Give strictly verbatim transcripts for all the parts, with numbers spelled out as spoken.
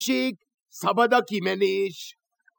Szabad a kimenés!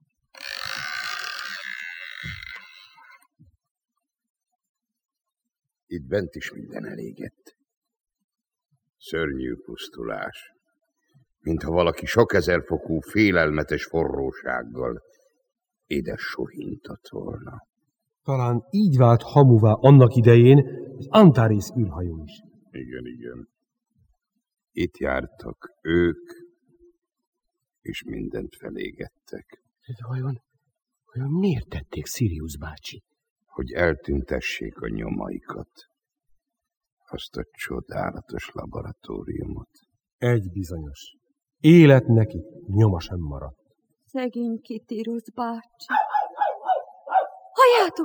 Itt bent is minden elégett. Szörnyű pusztulás. Mintha valaki sok ezer fokú félelmetes forrósággal édes sohintott volna. Talán így vált hamuvá annak idején az Antares űrhajó is. Igen, igen. Itt jártak ők, és mindent felégettek. De vajon, vajon miért tették, Sirius bácsi? Hogy eltüntessék a nyomaikat. Azt a csodálatos laboratóriumot. Egy bizonyos. Élet neki, nyoma sem maradt. Szegény Kitírus bácsi. Halljátok!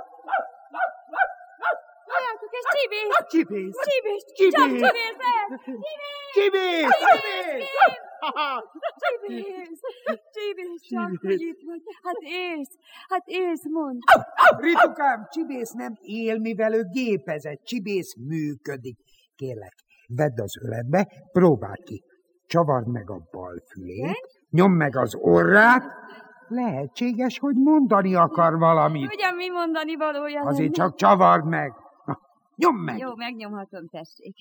Halljátok, ez Csibész! Csibész! Csibész! Csibész! Csak Csibész! Csibész! Csibész! Csibész! Csibész, csak hogy itt vagy. Hát élsz, hát élsz, mondd. Ritukám, Csibész nem él, mivel ő gépezett. Csibész működik. Kérlek, vedd az öletbe, próbáld ki. Csavard meg a bal fülét, nyomd meg az orrát. Lehetséges, hogy mondani akar valamit. Ugyan mi mondani valója lenne? Azért csak csavard meg. Na, nyomd meg. Jó, megnyomhatom, tessék.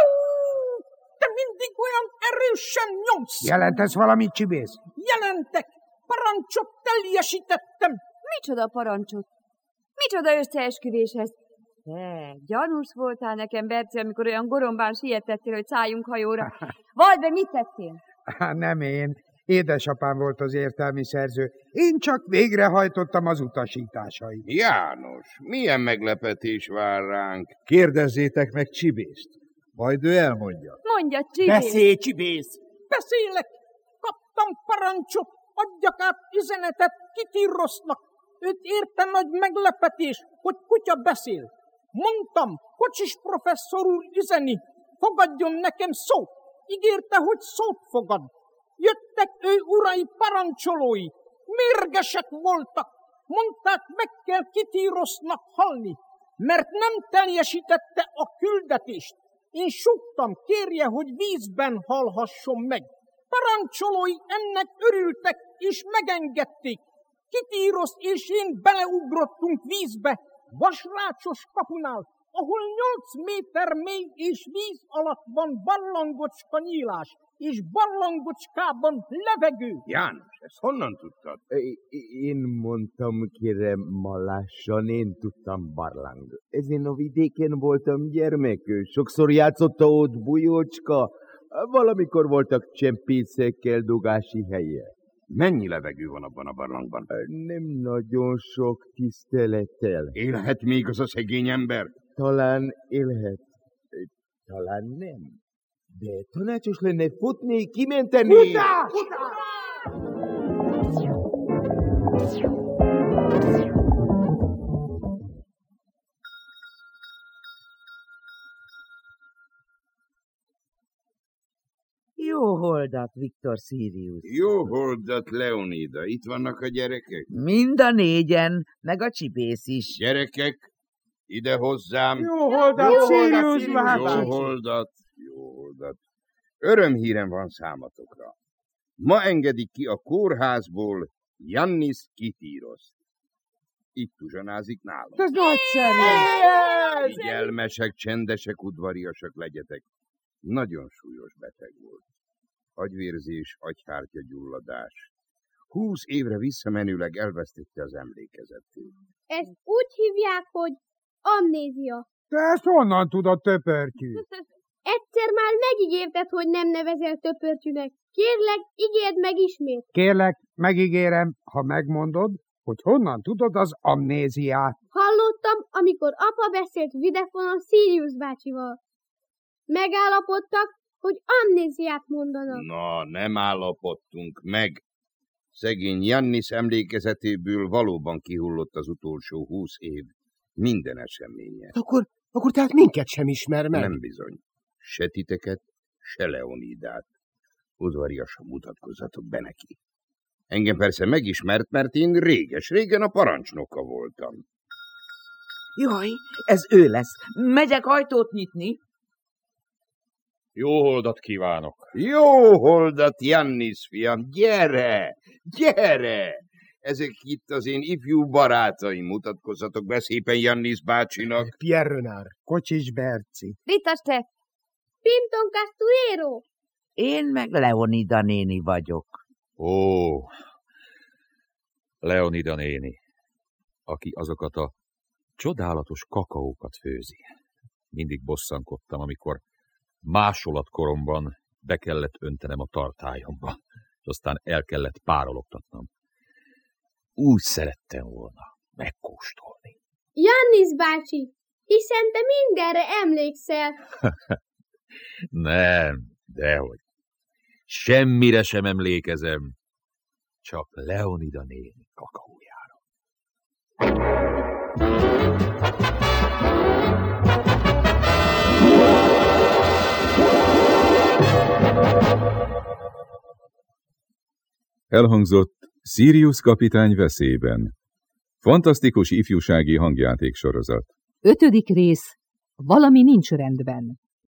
Te mindig olyan erősen nyomsz. Jelentesz valamit, Csibész? Jelentek. Parancsot teljesítettem. Micsoda parancsot? Micsoda összeesküvéshez? Te, gyanús voltál nekem, Berci, amikor olyan gorombán sietettél, hogy szálljunk hajóra. Vald be, mit tettél? Nem én. Édesapám volt az értelmi szerző. Én csak végrehajtottam az utasításait. János, milyen meglepetés vár ránk? Kérdezzétek meg Csibészt, majd ő elmondja. Mondja, Csibész! Beszélj, Csibész! Beszélek! Kaptam parancsot, adjak át üzenetet Kitírosznak. Őt érte nagy meglepetés, hogy kutya beszél. Mondtam, Kocsis professzor úr üzeni, fogadjon nekem szót. Ígérte, hogy szót fogad. Jöttek ő urai parancsolói, mérgesek voltak. Mondták, meg kell Kitírosznak halni, mert nem teljesítette a küldetést. Én súgtam, kérje, hogy vízben halhasson meg. Parancsolói ennek örültek, és megengedték. Kitírosz és én beleugrottunk vízbe, vasrácsos kapunál, ahol nyolc méter mély és víz alatt van barlangocska nyílás, és barlangocskában levegő. János, ezt honnan tudtad? Én mondtam, kérem, ma lássan, én tudtam barlang. Ezen a vidéken voltam gyermek, sokszor játszotta ott bujócska, valamikor voltak csempészekkel dugási helye. Mennyi levegő van abban a barlangban? Nem nagyon sok, tisztelettel. Élhet még az a szegény ember? Talán élhet, talán nem. De tanácsos lenne futni, kimenteni. Futás! Jó holdat, Viktor Sirius. Jó holdat, Leonida. Itt vannak a gyerekek? Mind a négyen, meg a Csibész is. Gyerekek, ide hozzám. Jó holdat, Sirius bácsi. Jó holdat, jó holdat. Örömhírem van számatokra. Ma engedik ki a kórházból Jannis Kitíroszt. Itt uzsonázik nálam. Ez nagyszerű. Figyelmesek, csendesek, udvariasak legyetek. Nagyon súlyos beteg volt. Agyvérzés, agyhártya gyulladás. Húsz évre visszamenőleg elvesztette az emlékezetét. Ezt úgy hívják, hogy amnézia. Te ezt honnan tudod, töpörtyű? Egyszer már megígérted, hogy nem nevezel töpörtyűnek. Kérlek, ígérd meg ismét. Kérlek, megígérem, ha megmondod, hogy honnan tudod az amnéziát. Hallottam, amikor apa beszélt videfonon Sirius bácsival. Megállapodtak, hogy amnéziát mondanak. Na, nem állapodtunk meg. Szegény Jannis emlékezetéből valóban kihullott az utolsó húsz év. Minden eseménye. Akkor, akkor tehát minket sem ismer meg? Nem bizony. Se titeket, se Leonidát. Udvariasan mutatkozzatok be neki. Engem persze megismert, mert én réges-régen a parancsnoka voltam. Jaj, ez ő lesz. Megyek ajtót nyitni. Jó holdat kívánok! Jó holdat, Jannis fiam, gyere, gyere! Ezek itt az én ifjú barátaim, mutatkozzatok be szépen Jannis bácsinak. Pierre Renard. Kocsis Berci. Rita Steff. Pinton Castuero. Én meg Leonida néni vagyok. Ó, Leonida néni, aki azokat a csodálatos kakaókat főzi. Mindig bosszankodtam, amikor másolatkoromban be kellett öntenem a tartályomba, és aztán el kellett párologtatnom. Úgy szerettem volna megkóstolni. Jannis bácsi, hiszen te mindenre emlékszel. Nem, dehogy. Semmire sem emlékezem, csak Leonida néni kakaójára. Elhangzott Sirius kapitány veszélyben. Fantasztikus ifjúsági hangjáték sorozat. Ötödik rész. Valami nincs rendben.